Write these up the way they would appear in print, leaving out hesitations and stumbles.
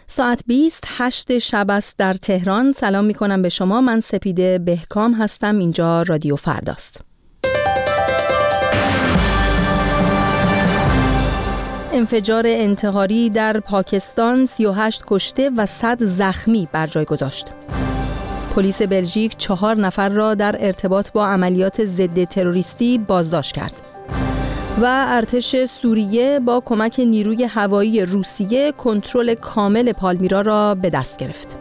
ساعت 8 شب است در تهران. سلام می کنم به شما. من سپیده بهکام هستم. اینجا رادیو فرداست. انفجار انتحاری در پاکستان 38 کشته و 100 زخمی بر جای گذاشت. پلیس بلژیک 4 نفر را در ارتباط با عملیات ضد تروریستی بازداشت کرد. و ارتش سوریه با کمک نیروی هوایی روسیه کنترل کامل پالمیرا را به دست گرفت.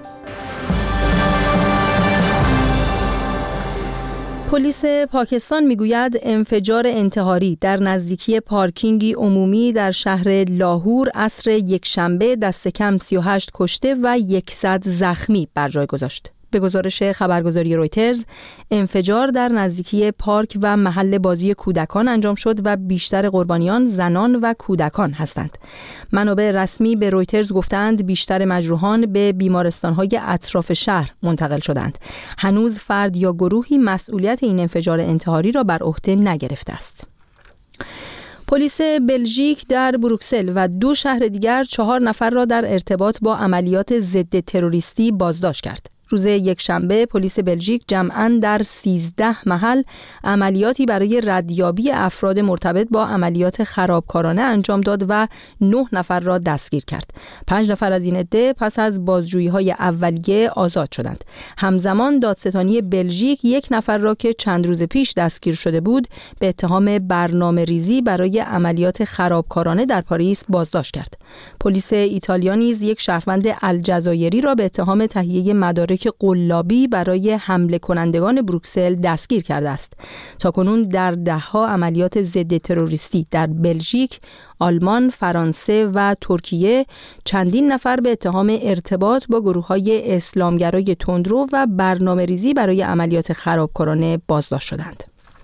پلیس پاکستان میگوید انفجار انتحاری در نزدیکی پارکینگی عمومی در شهر لاهور عصر یکشنبه دست کم 38 کشته و 100 زخمی بر جای گذاشت. به گزارش خبرگزاری رویترز، انفجار در نزدیکی پارک و محل بازی کودکان انجام شد و بیشتر قربانیان زنان و کودکان هستند. منابع رسمی به رویترز گفتند بیشتر مجروحان به بیمارستان‌های اطراف شهر منتقل شدند. هنوز فرد یا گروهی مسئولیت این انفجار انتحاری را بر عهده نگرفته است. پلیس بلژیک در بروکسل و 2 شهر دیگر 4 نفر را در ارتباط با عملیات ضد تروریستی بازداشت کرد. روز یکشنبه پلیس بلژیک جمعاً در 13 محل عملیاتی برای ردیابی افراد مرتبط با عملیات خرابکارانه انجام داد و 9 نفر را دستگیر کرد. 5 نفر از این عده پس از بازجویی‌های اولیه آزاد شدند. همزمان دادستانی بلژیک 1 نفر را که چند روز پیش دستگیر شده بود به اتهام برنامه‌ریزی برای عملیات خرابکارانه در پاریس بازداشت کرد. پلیس ایتالیا نیز 1 شهروند الجزایری را به اتهام تهیه مدارک قلابی برای حمله کنندگان بروکسل دستگیر کرده است. تاکنون در 10 عملیات ضد تروریستی در بلژیک، آلمان، فرانسه و ترکیه چندین نفر به اتهام ارتباط با گروه‌های اسلامگرای تندرو و برنامه‌ریزی برای عملیات خرابکارانه بازداشت شدند.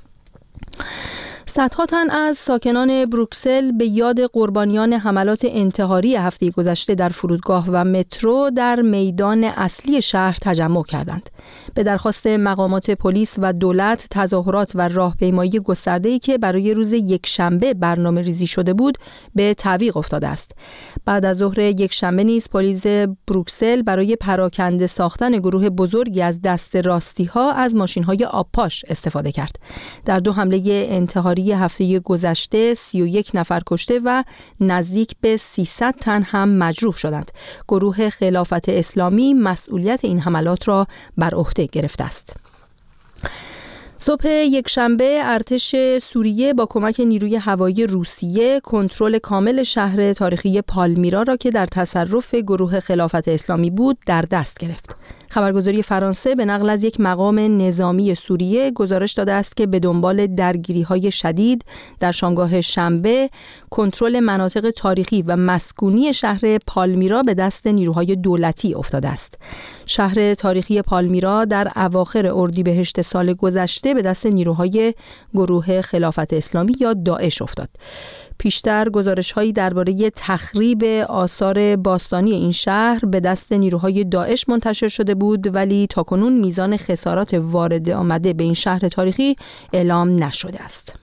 صدها تن از ساکنان بروکسل به یاد قربانیان حملات انتحاری هفته گذشته در فرودگاه و مترو در میدان اصلی شهر تجمع کردند. به درخواست مقامات پلیس و دولت، تظاهرات و راهپیمایی گسترده‌ای که برای روز یکشنبه برنامه‌ریزی شده بود به تعویق افتاده است. بعد از ظهر یکشنبه نیز پلیس بروکسل برای پراکنده ساختن گروه بزرگی از دست راستی‌ها از ماشین‌های آبپاش استفاده کرد. در 2 حمله انتحاری هفته گذشته 31 نفر کشته و نزدیک به 300 تن هم مجروح شدند. گروه خلافت اسلامی مسئولیت این حملات را بر عهده گرفته است. صبح یکشنبه ارتش سوریه با کمک نیروی هوایی روسیه کنترل کامل شهر تاریخی پالمیرا را که در تصرف گروه خلافت اسلامی بود در دست گرفت. خبرگزاری فرانسه به نقل از 1 مقام نظامی سوریه گزارش داده است که به دنبال درگیری‌های شدید در شامگاه شنبه کنترل مناطق تاریخی و مسکونی شهر پالمیرا به دست نیروهای دولتی افتاده است. شهر تاریخی پالمیرا در اواخر اردیبهشت سال گذشته به دست نیروهای گروه خلافت اسلامی یا داعش افتاد. پیشتر گزارش‌هایی درباره تخریب آثار باستانی این شهر به دست نیروهای داعش منتشر شده بود، ولی تاکنون میزان خسارات وارد آمده به این شهر تاریخی اعلام نشده است.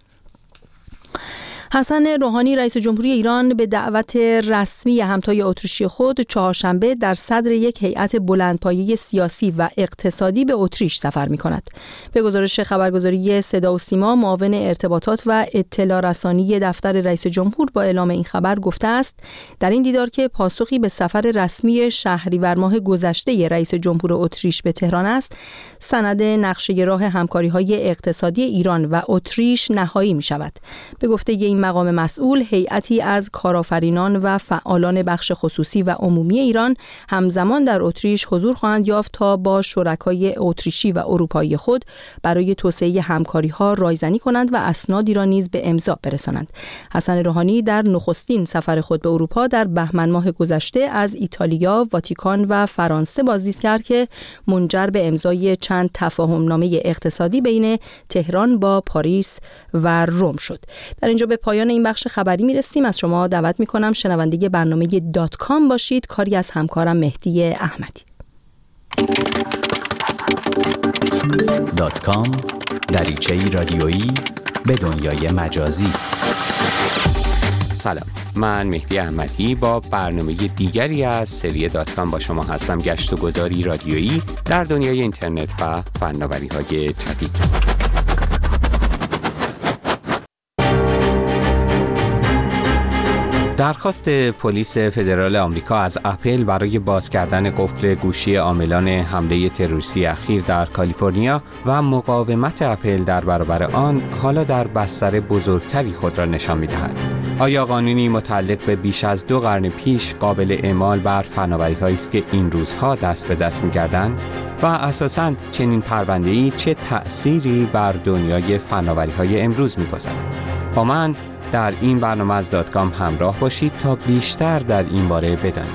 حسن روحانی رئیس جمهوری ایران به دعوت رسمی همتای اتریشی خود چهارشنبه در صدر 1 هیئت بلندپایه سیاسی و اقتصادی به اتریش سفر می‌کند. به گزارش خبرگزاری صدا و سیما، معاون ارتباطات و اطلاع رسانی دفتر رئیس جمهور با اعلام این خبر گفته است در این دیدار که پاسخی به سفر رسمی شهریور ماه گذشته رئیس جمهور اتریش به تهران است، سند نقشه راه همکاری‌های اقتصادی ایران و اتریش نهایی می‌شود. به گفته این مقام مسئول، هیئتی از کارآفرینان و فعالان بخش خصوصی و عمومی ایران همزمان در اتریش حضور خواهند یافت تا با شرکای اتریشی و اروپایی خود برای توسعه همکاری‌ها رایزنی کنند و اسنادی را نیز به امضا برسانند. حسن روحانی در نخستین سفر خود به اروپا در بهمن ماه گذشته از ایتالیا، واتیکان و فرانسه بازدید کرد که منجر به امضای چند تفاهمنامه اقتصادی بین تهران با پاریس و روم شد. در اینجا به پایان این بخش خبری میرسیم. از شما دعوت میکنم شنونده برنامه .com باشید. کاری از همکارم مهدی احمدی. .com دریچه‌ای رادیویی به دنیای مجازی. سلام، من مهدی احمدی با برنامه دیگری از سری .com با شما هستم. گشت و گذاری رادیویی در دنیای اینترنت و فناوری‌های جدید. درخواست پلیس فدرال آمریکا از اپل برای باز کردن قفل گوشی عاملان حمله تروریستی اخیر در کالیفرنیا و مقاومت اپل در برابر آن حالا در بستر بزرگتری خود را نشان می‌دهد. آیا قانونی متعلق به بیش از 2 قرن پیش قابل اعمال بر فناوری‌هایی است که این روزها دست به دست می‌گردند؟ و اساساً چنین پرونده‌ای چه تأثیری بر دنیای فناوری‌های امروز می‌گذارد؟ با من در این برنامه از .com همراه باشید تا بیشتر در این باره بدانید.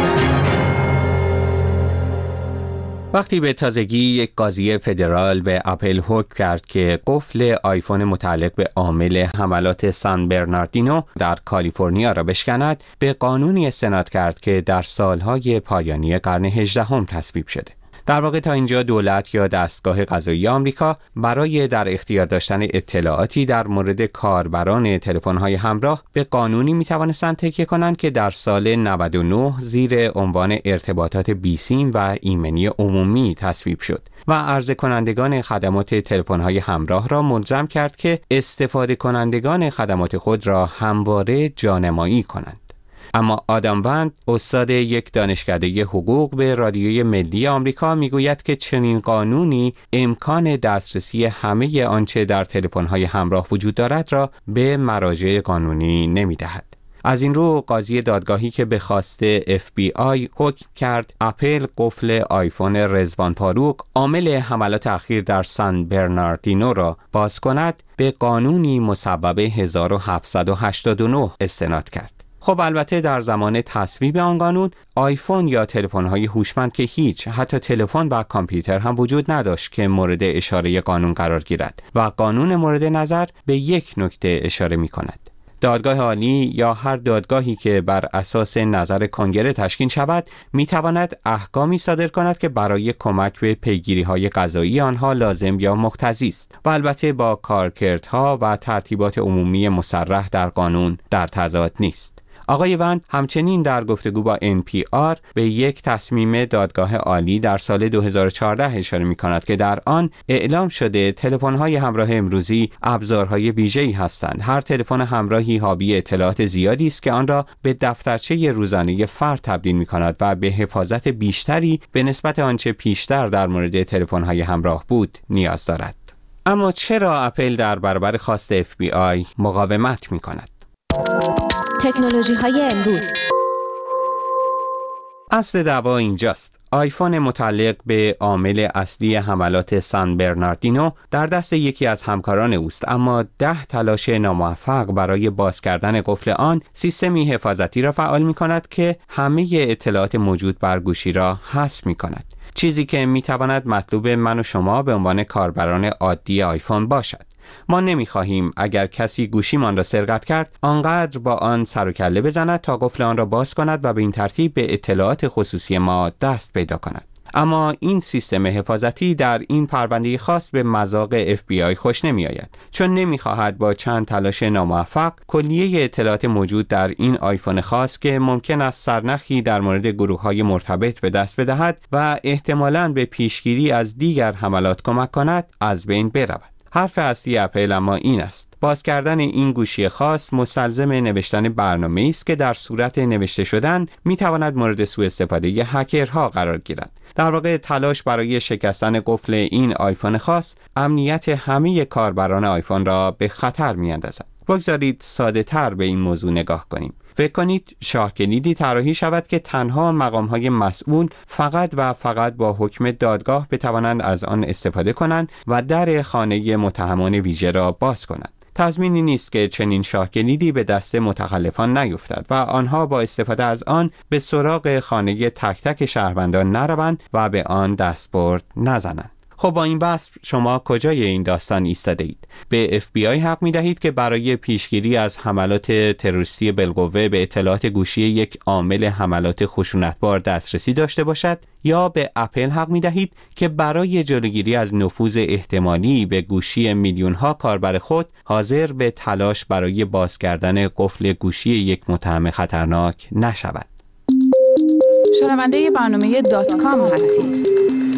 وقتی به تازگی یک قاضی فدرال به اپل حکم کرد که قفل آیفون متعلق به عامل حملات سان برناردینو در کالیفرنیا را بشکند، به قانونی استناد کرد که در سالهای پایانی قرن 18 تصویب شده. در واقع تا اینجا دولت یا دستگاه قضایی آمریکا برای در اختیار داشتن اطلاعاتی در مورد کاربران تلفن‌های همراه به قانونی می‌توانستند تکیه کنند که در سال 99 زیر عنوان ارتباطات بیسیم و ایمنی عمومی تصویب شد و عرضه کنندگان خدمات تلفن‌های همراه را ملزم کرد که استفاده کنندگان خدمات خود را همواره جانمایی کنند. اما آدم وند، استاد یک دانشکده حقوق به رادیوی ملی آمریکا میگوید که چنین قانونی امکان دسترسی همه آنچه در تلفن‌های همراه وجود دارد را به مراجع قانونی نمی‌دهد. از این رو قاضی دادگاهی که به خواست FBI حکم کرد اپل قفل آیفون رضوان فاروق عامل حملات اخیر در سان برناردینو را باز کند، به قانونی مصوب 1789 استناد کرد. خب البته در زمان تصویب آن قانون آیفون یا تلفن‌های هوشمند که هیچ، حتی تلفن و کامپیوتر هم وجود نداشت که مورد اشاره قانون قرار گیرد و قانون مورد نظر به یک نکته اشاره می‌کند. دادگاه عالی یا هر دادگاهی که بر اساس نظر کنگره تشکیل شود می‌تواند احکامی صادر کند که برای کمک به پیگیری‌های قضایی آنها لازم یا مقتضی است و البته با کارکردها و ترتیبات عمومی مصرح در قانون در تضاد نیست. آقای وند همچنین در گفتگو با NPR به یک تصمیم دادگاه عالی در سال 2014 اشاره می‌کند که در آن اعلام شده تلفن‌های همراه امروزی ابزارهای ویژه‌ای هستند. هر تلفن همراهی حاوی اطلاعات زیادی است که آن را به دفترچه روزانه فرد تبدیل می‌کند و به حفاظت بیشتری به نسبت آنچه پیشتر در مورد تلفن‌های همراه بود نیاز دارد. اما چرا اپل در برابر خواست FBI مقاومت می‌کند؟ تکنولوژی‌های امروز. اصل دعوا اینجاست. آیفون متعلق به عامل اصلی حملات سان برناردینو در دست یکی از همکاران اوست، اما 10 تلاش ناموفق برای باز کردن قفل آن سیستمی حفاظتی را فعال می‌کند که همه اطلاعات موجود بر گوشی را حذف می‌کند. چیزی که می‌تواند مطلوب من و شما به عنوان کاربران عادی آیفون باشد. ما نمی‌خواهیم اگر کسی گوشیمان را سرقت کرد آنقدر با آن سر و کله بزند تا قفل آن را باز کند و به این ترتیب به اطلاعات خصوصی ما دست پیدا کند. اما این سیستم حفاظتی در این پرونده خاص به مذاق FBI خوش نمی‌آید، چون نمی‌خواهد با چند تلاش ناموفق کلیه اطلاعات موجود در این آیفون خاص که ممکن است سرنخی در مورد گروه‌های مرتبط به دست بدهد و احتمالاً به پیشگیری از دیگر حملات کمک کند از بین برود. حرف اصلی اپل اما این است: باز کردن این گوشی خاص مستلزم نوشتن برنامه‌ای است که در صورت نوشته شدن می‌تواند مورد سوء استفاده هکرها قرار گیرد. در واقع تلاش برای شکستن قفل این آیفون خاص امنیت همه کاربران آیفون را به خطر می‌اندازد. بگذارید ساده‌تر به این موضوع نگاه کنیم. فکر کنید شاه کلیدی طراحی شود که تنها مقام‌های مسئول فقط و فقط با حکم دادگاه بتوانند از آن استفاده کنند و در خانه متهمان ویژه را باز کنند. تضمینی نیست که چنین شاه کلیدی به دست متخلفان نیفتد و آنها با استفاده از آن به سراغ خانه تک تک شهروندان نروند و به آن دستبرد نزنند. خب با این بحث شما کجای این داستان ایستاده اید؟ به FBI حق می دهید که برای پیشگیری از حملات تروریستی بالقوه به اطلاعات گوشی یک عامل حملات خشونتبار دسترسی داشته باشد، یا به اپل حق می دهید که برای جلوگیری از نفوذ احتمالی به گوشی میلیون ها کاربر خود حاضر به تلاش برای باز کردن قفل گوشی یک متهم خطرناک نشود؟ شنونده برنامه .com هستید.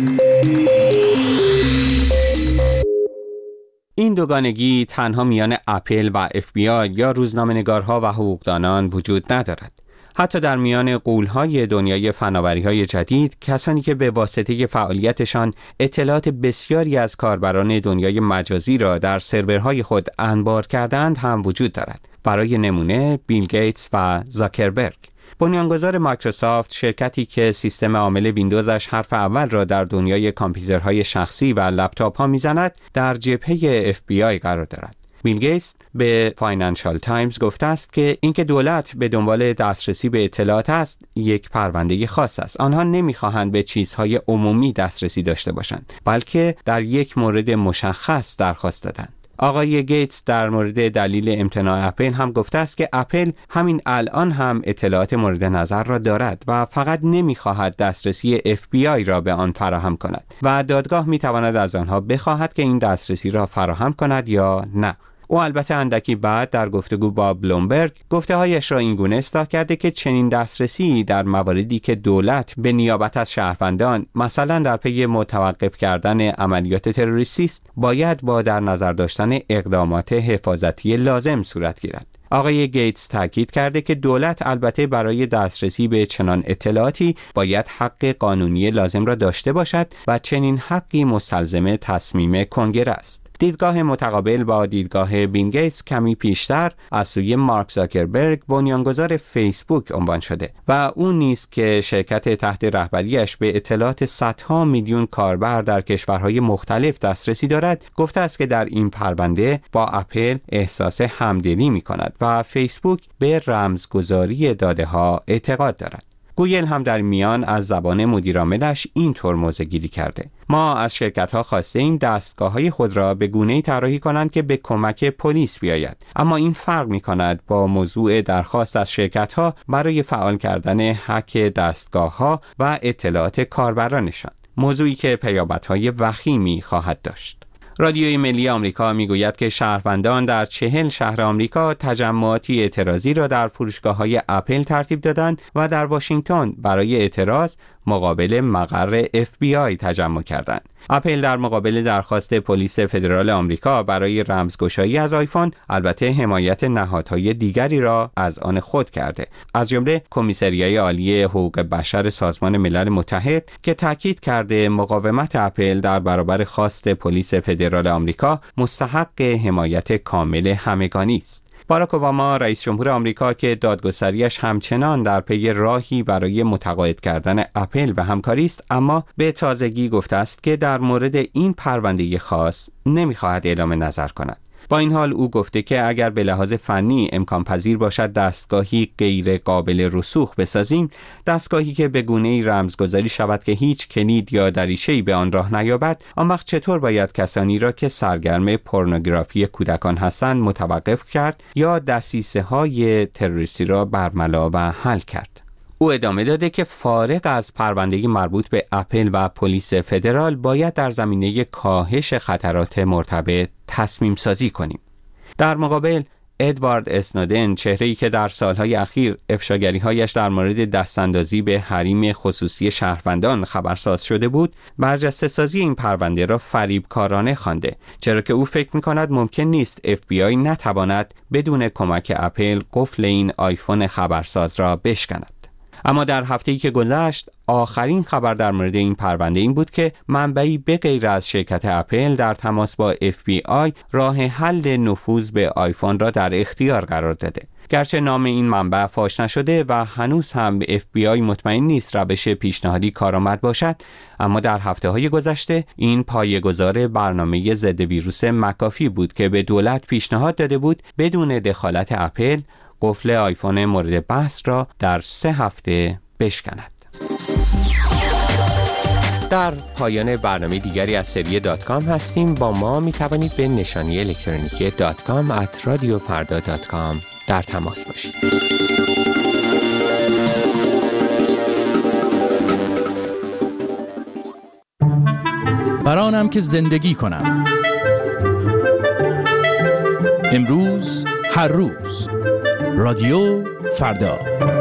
این دوگانگی تنها میان اپل و FBI یا روزنامه‌نگارها و حقوقدانان وجود ندارد. حتی در میان غول‌های دنیای فناوری‌های جدید، کسانی که به واسطه فعالیتشان اطلاعات بسیاری از کاربران دنیای مجازی را در سرورهای خود انبار کردند هم وجود دارد. برای نمونه بیل گیتس و زاکربرگ. بنیانگذار مایکروسافت، شرکتی که سیستم عامل ویندوزش حرف اول را در دنیای کامپیوترهای شخصی و لپتاپ‌ها می‌زند، در جبهه FBI قرار دارد. بیل گیتس به فاینانشال تایمز گفته است که اینکه دولت به دنبال دسترسی به اطلاعات است، یک پرونده خاص است. آنها نمی‌خواهند به چیزهای عمومی دسترسی داشته باشند، بلکه در یک مورد مشخص درخواست دادند. آقای گیتس در مورد دلیل امتناع اپل هم گفته است که اپل همین الان هم اطلاعات مورد نظر را دارد و فقط نمی‌خواهد دسترسی FBI را به آن فراهم کند و دادگاه می‌تواند از آنها بخواهد که این دسترسی را فراهم کند یا نه. او البته اندکی بعد در گفتگو با بلومبرگ گفته‌هایش را اینگونه اصلاح کرده که چنین دسترسی در مواردی که دولت به نیابت از شهروندان، مثلا در پی متوقف کردن عملیات تروریستی است، باید با در نظر داشتن اقدامات حفاظتی لازم صورت گیرد. آقای گیتس تاکید کرده که دولت البته برای دسترسی به چنان اطلاعاتی باید حق قانونی لازم را داشته باشد و چنین حقی مستلزم تصمیم کنگره است. دیدگاه متقابل با دیدگاه بیل گیتس کمی پیشتر از سوی مارک زاکربرگ، بنیانگذار فیسبوک، عنوان شده و او نیز که شرکت تحت رهبریش به اطلاعات صدها میلیون کاربر در کشورهای مختلف دسترسی دارد، گفته است که در این پرونده با اپل احساس همدلی می‌کند و فیسبوک به رمزگذاری داده‌ها اعتقاد دارد. گوگل هم در میان از زبان مدیرعاملش اینطور موضع‌گیری کرده: ما از شرکت‌ها خواستیم دستگاه‌های خود را به گونه‌ای طراحی کنند که به کمک پلیس بیاید، اما این فرق می‌کند با موضوع درخواست از شرکت‌ها برای فعال کردن هک دستگاه‌ها و اطلاعات کاربرانشان، موضوعی که پیامدهای وخیمی خواهد داشت. رادیوی ملی آمریکا میگوید که شهروندان در 40 شهر آمریکا تجمعاتی اعتراضی را در فروشگاه‌های اپل ترتیب دادند و در واشنگتن برای اعتراض مقابل مقر FBI تجمع کردند. اپل در مقابل درخواست پلیس فدرال آمریکا برای رمزگشایی از آیفون البته حمایت نهادهای دیگری را از آن خود کرده، از جمله کمیسریای عالی حقوق بشر سازمان ملل متحد که تاکید کرده مقاومت اپل در برابر خواست پلیس فدرال آمریکا مستحق حمایت کامل همگانی است. باراک اوباما رئیس جمهور آمریکا که دادگستریش همچنان در پی راهی برای متقاعد کردن اپل به همکاری است، اما به تازگی گفته است که در مورد این پرونده خاص نمی‌خواهد اعلام نظر کند. با این حال او گفته که اگر به لحاظ فنی امکان پذیر باشد دستگاهی غیر قابل رسوخ بسازیم، دستگاهی که به گونه‌ای رمزگذاری شود که هیچ کلید یا دریچه‌ای به آن راه نیابد، آن وقت چطور باید کسانی را که سرگرم پورنوگرافی کودکان هستند متوقف کرد یا دسیسه‌های تروریستی را برملا و حل کرد؟ او ادامه داده که فارغ از پرونده مربوط به اپل و پلیس فدرال باید در زمینه کاهش خطرات مرتبط تصمیم سازی کنیم. در مقابل ادوارد اسنودن، چهره‌ای که در سالهای اخیر افشاگری‌هایش در مورد دستاندازی به حریم خصوصی شهروندان خبرساز شده بود، برجسته‌سازی این پرونده را فریبکارانه خوانده، چرا که او فکر می‌کند ممکن نیست FBI نتواند بدون کمک اپل قفل این آیفون خبرساز را بشکند. اما در هفته‌ای که گذشت آخرین خبر در مورد این پرونده این بود که منبعی به غیر از شرکت اپل در تماس با FBI راه حل نفوذ به آیفون را در اختیار قرار داده. گرچه نام این منبع فاش نشده و هنوز هم FBI مطمئن نیست روش پیشنهادی کارآمد باشد، اما در هفته‌های گذشته این پایه‌گذار برنامه ضد ویروس مکافی بود که به دولت پیشنهاد داده بود بدون دخالت اپل قفل آیفون مورد بحث را در 3 هفته بشکند. در پایان برنامه دیگری از سری .com هستیم. با ما می توانید به نشانی الکترونیکی .com@radiofarda.com در تماس باشید. برانم که زندگی کنم. امروز هر روز رادیو فردا.